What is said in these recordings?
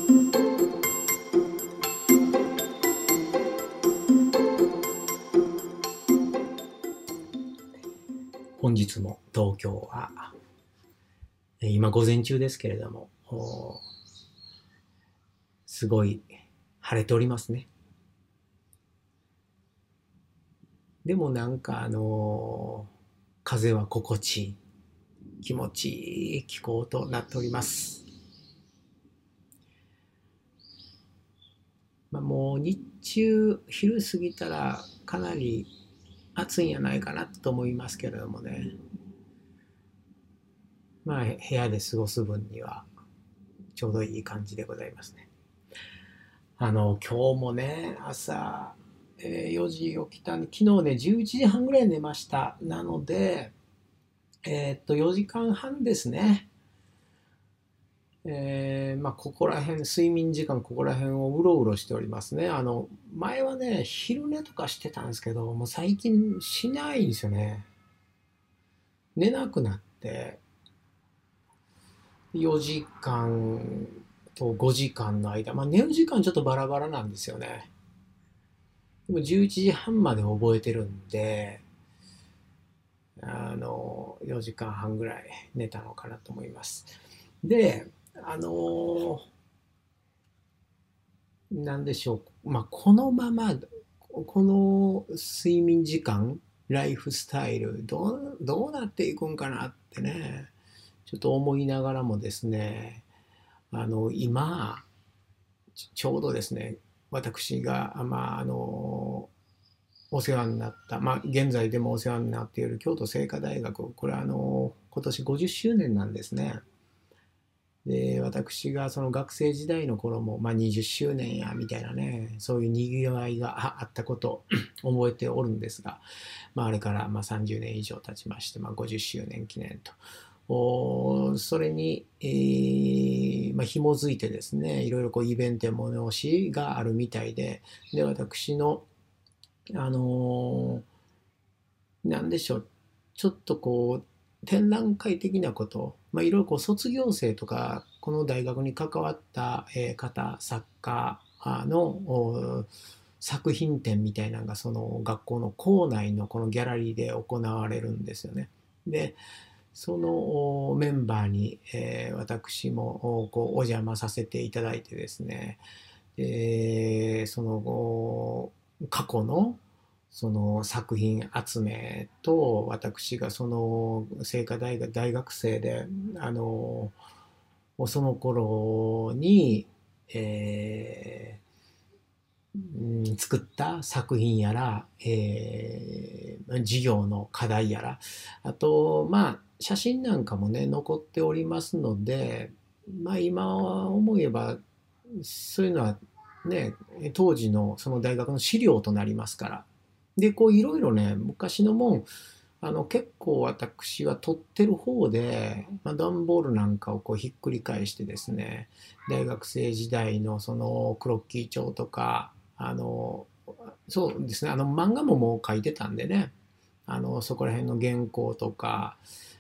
本日も東京は今午前中ですけれどもすごい晴れておりますね。でもなんか風は心地いい気持ちいい気候となっております。もう日中昼過ぎたらかなり暑いんじゃないかなと思いますけれどもね。部屋で過ごす分にはちょうどいい感じでございますね。今日もね、朝、4時起きたんで、昨日ね、11時半ぐらい寝ました。なので、4時間半ですね。ここら辺、睡眠時間、ここら辺をうろうろしておりますね。前はね、昼寝とかしてたんですけど、もう最近しないんですよね。寝なくなって、4時間と5時間の間、寝る時間ちょっとバラバラなんですよね。でも11時半まで覚えてるんで、4時間半ぐらい寝たのかなと思います。で、なんでしょう。このまま、この睡眠時間、ライフスタイル、どうなっていくんかなってね、ちょっと思いながらもですね、今、ちょうどですね、私が、お世話になった、現在でもお世話になっている京都精華大学、これは今年50周年なんですね。で、私がその学生時代の頃も、20周年やみたいなね、そういうにぎわいがあったことを覚えておるんですが、あれから30年以上経ちまして、50周年記念と、それに、紐づいてですね、いろいろこうイベントや催しがあるみたいで、私の、あのなんでしょう、ちょっとこう、展覧会的なこと、いろいろこう卒業生とか、この大学に関わった方、作家の作品展みたいなのが、その学校の校内のこのギャラリーで行われるんですよね。で、そのメンバーに、私もこうお邪魔させていただいてですね、その過去のその作品集めと、私がその清華大学大学生でその頃に、作った作品やら、授業の課題やら、あと写真なんかもね残っておりますので、今思えばそういうのはね、当時のその大学の資料となりますから。で、こういろいろね、昔のもん、結構私は撮ってる方で、段ボールなんかをこうひっくり返してですね、大学生時代のそのクロッキー帳とか、そうですね、漫画ももう書いてたんでね、そこら辺の原稿とか、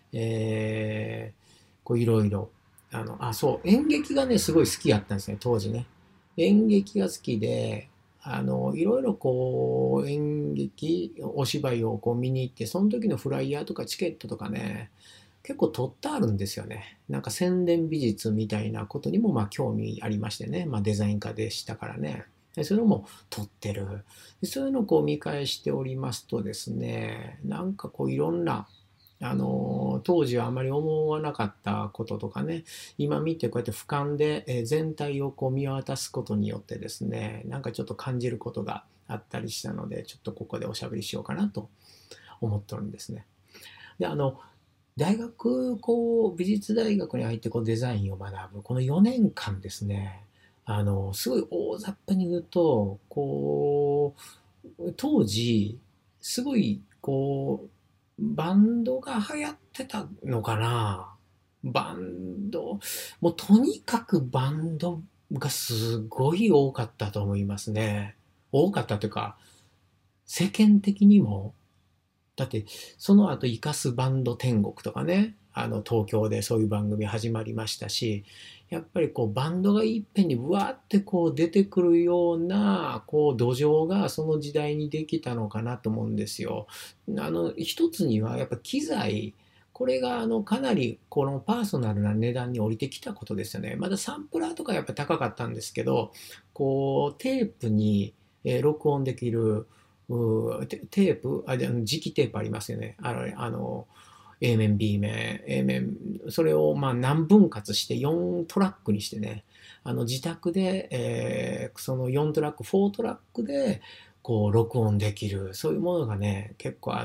こういろいろ、そう、演劇がね、すごい好きやったんですね、当時ね。演劇が好きで、いろいろこう、演劇、お芝居をこう見に行って、その時のフライヤーとかチケットとかね、結構取ってあるんですよね。なんか宣伝美術みたいなことにも興味ありましてね。デザイン科でしたからね。そういうのも取ってる。そういうのをこう見返しておりますとですね、なんかこういろんな、当時はあまり思わなかったこととかね、今見てこうやって俯瞰で全体をこう見渡すことによってですね、なんかちょっと感じることがあったりしたので、ちょっとここでおしゃべりしようかなと思ってるんですね。で、大学、こう、美術大学に入ってこうデザインを学ぶ、この4年間ですね、すごい大雑把に言うと、こう、当時、すごい、こう、バンドが流行ってたのかな。バンド、もうとにかくバンドがすごい多かったと思いますね。多かったというか、世間的にも、だって、その後、イカスバンド天国とかね、東京でそういう番組始まりましたし、 やっぱりこうバンドがいっぺんにブワーってこう出てくるようなこう土壌がその時代にできたのかなと思うんですよ。一つにはやっぱ機材、これがかなりこのパーソナルな値段に降りてきたことですよね。まだサンプラーとかやっぱ高かったんですけど、こうテープに録音できるテープ、磁気テープありますよね。A 面、B 面、A 面、それをまあ何分割して4トラックにしてね、自宅で、その4トラック、4トラックでこう録音できる、そういうものがね、結構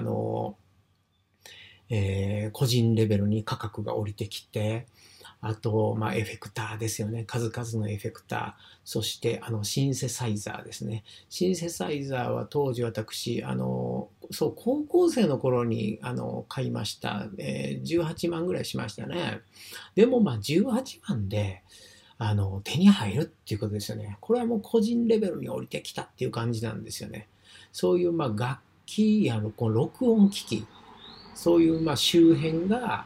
個人レベルに価格が降りてきて、あと、まあ、エフェクターですよね。数々のエフェクター。そして、シンセサイザーですね。シンセサイザーは当時私、そう、高校生の頃に、買いました。18万ぐらいしましたね。でも、まあ、18万で、手に入るっていうことですよね。これはもう個人レベルに降りてきたっていう感じなんですよね。そういう、まあ、楽器やこの録音機器、そういう、まあ、周辺が、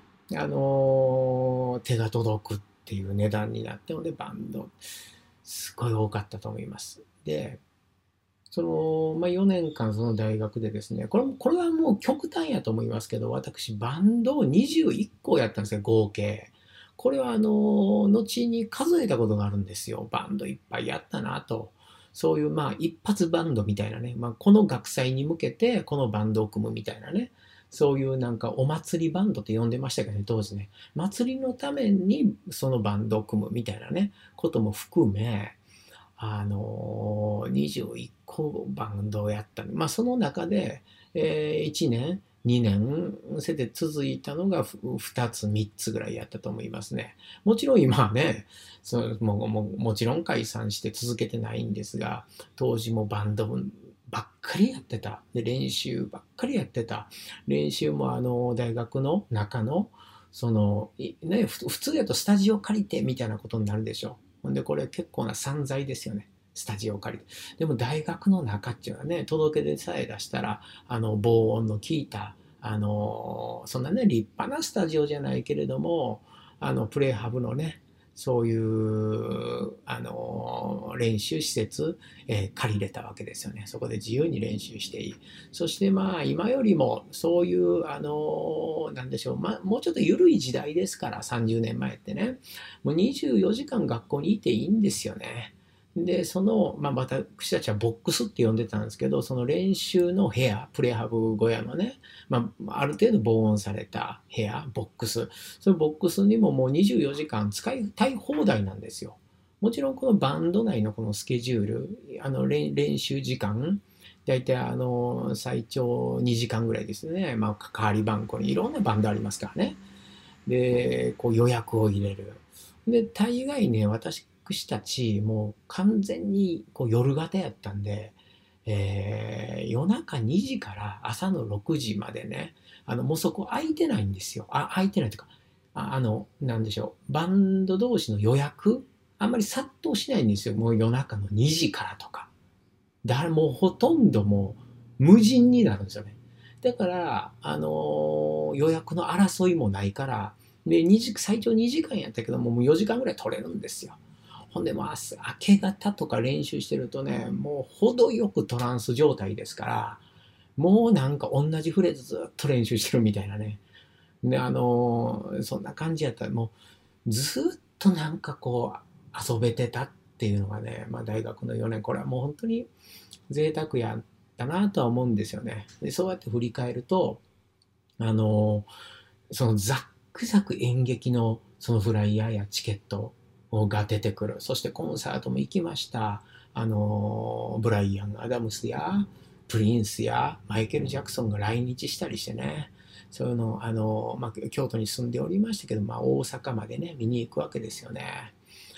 手が届くっていう値段になってので、バンド、すごい多かったと思います。で、まあ、4年間その大学でですね、これはもう極端やと思いますけど、私、バンドを21個やったんですよ、合計。これは後に数えたことがあるんですよ。バンドいっぱいやったなと。そういう、まあ、一発バンドみたいなね、まあ、この学祭に向けて、このバンドを組むみたいなね、そういうなんかお祭りバンドって呼んでましたけどね、当時ね。祭りのためにそのバンドを組むみたいなね、ことも含め、21個バンドをやったまあその中で、1年、2年、せで続いたのが2つ、3つぐらいやったと思いますね。もちろん今はね、もちろん解散して続けてないんですが、当時もバンドばっかりやってた。で、練習ばっかりやってた。練習も大学の中の、ね、普通やとスタジオ借りてみたいなことになるでしょ。ほんで、これ結構な散財ですよね。スタジオ借りて。でも大学の中っていうのはね、届け出さえ出したら、防音の効いた、そんなね、立派なスタジオじゃないけれども、プレイハブのね、そういう、練習施設、借りれたわけですよね。そこで自由に練習していい。そしてまあ、今よりも、そういう、なんでしょう、まあ、もうちょっと緩い時代ですから、30年前ってね。もう24時間学校にいていいんですよね。で、まあ、私たちはボックスって呼んでたんですけど、その練習の部屋、プレハブ小屋のね、まあ、ある程度防音された部屋、ボックス、そのボックスにももう24時間使いたい放題なんですよ。もちろんこのバンド内のこのスケジュール、練習時間、大体最長2時間ぐらいですね。まあ、代わり番号にいろんなバンドありますからね。で、こう予約を入れる。で、大概ね、私たち、もう完全にこう夜型やったんで、夜中2時から朝の6時までね、もうそこ空いてないんですよ。空いてないというか、なんでしょう、バンド同士の予約、あんまり殺到しないんですよ。もう夜中の2時からとか。誰もうほとんどもう無人になるんですよね。だから、予約の争いもないから、で、最長2時間やったけども、もう4時間ぐらい取れるんですよ。ほんで、もう明け方とか練習してるとね、もう程よくトランス状態ですから、もうなんか同じフレーズずっと練習してるみたいなね。で、そんな感じやったら、もうずっとなんかこう遊べてたっていうのがね、まあ大学の4年、これはもう本当に贅沢やったなとは思うんですよね。で、そうやって振り返ると、あの、そのザックザク演劇のそのフライヤーやチケットが出てくる。そしてコンサートも行きました。ブライアン・アダムスやプリンスやマイケル・ジャクソンが来日したりしてね。そういうのまあ、京都に住んでおりましたけど、まあ、大阪までね、見に行くわけですよね。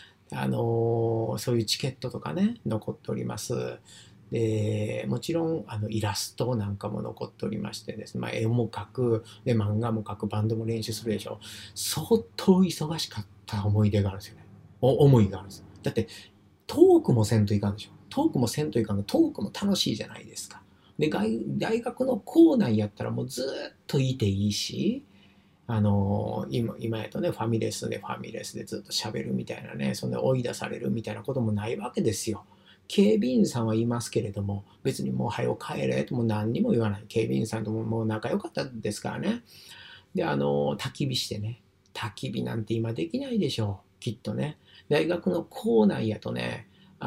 そういうチケットとかね、残っております。で、もちろんイラストなんかも残っておりましてですね、まあ、絵も描く、で、漫画も描く、バンドも練習するでしょ。相当忙しかった思い出があるんですよね。思いがあるんです。だって、トークもせんといかんでしょ。トークもせんといかんの。トークも楽しいじゃないですか。で、大学の校内やったらもうずっといていいし、 今やとね、ファミレスでずっと喋るみたいなね、そんで追い出されるみたいなこともないわけですよ。警備員さんはいますけれども、別にもう早く帰れとも何にも言わない。警備員さんとも仲良かったですからね。で、焚き火してね、焚き火なんて今できないでしょう、きっとね。大学の校内やとね、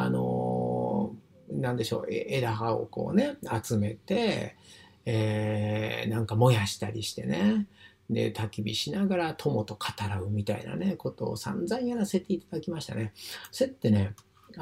なんでしょう、枝葉をこうね、集めて、なんか燃やしたりしてね、で、焚き火しながら友と語らうみたいなね、ことを散々やらせていただきましたね。そうやってね、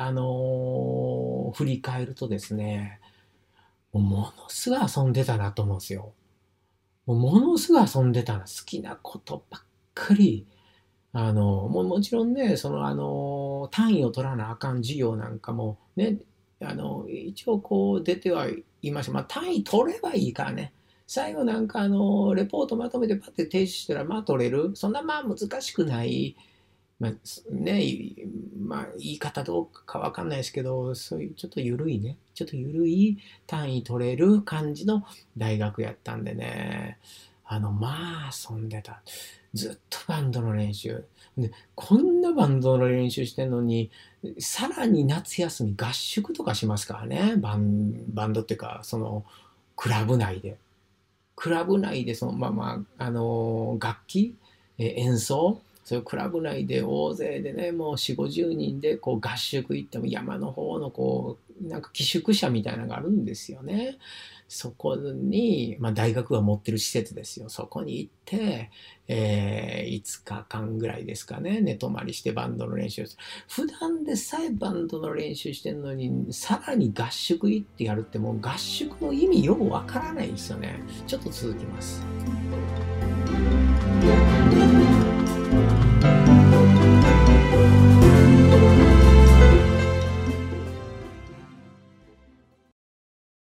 振り返るとですね、ものすごい遊んでたなと思うんですよ。ものすごい遊んでたな。好きなことばっかり。もちろんね、単位を取らなあかん授業なんかもね、一応こう出てはいました。まあ、単位取ればいいからね。最後なんかレポートまとめてパッて提出したら、まあ取れる。そんなまあ難しくない。まあ、ね、まあ言い方どうかわかんないですけど、そういうちょっと緩いね、ちょっと緩い単位取れる感じの大学やったんでね、まあ遊んでた。ずっとバンドの練習。で、こんなバンドの練習してんのに、さらに夏休み合宿とかしますからね。バンドっていうか、クラブ内で。クラブ内で楽器、演奏、そういうクラブ内で大勢でね、もう4、50人でこう合宿行っても山の方のこう、なんか寄宿舎みたいなのがあるんですよね。そこに、まあ大学が持ってる施設ですよ。そこに行って、5日間ぐらいですかね、寝泊まりしてバンドの練習をする。普段でさえバンドの練習してんのに、さらに合宿行ってやるってもう合宿の意味よくわからないですよね。ちょっと続きます。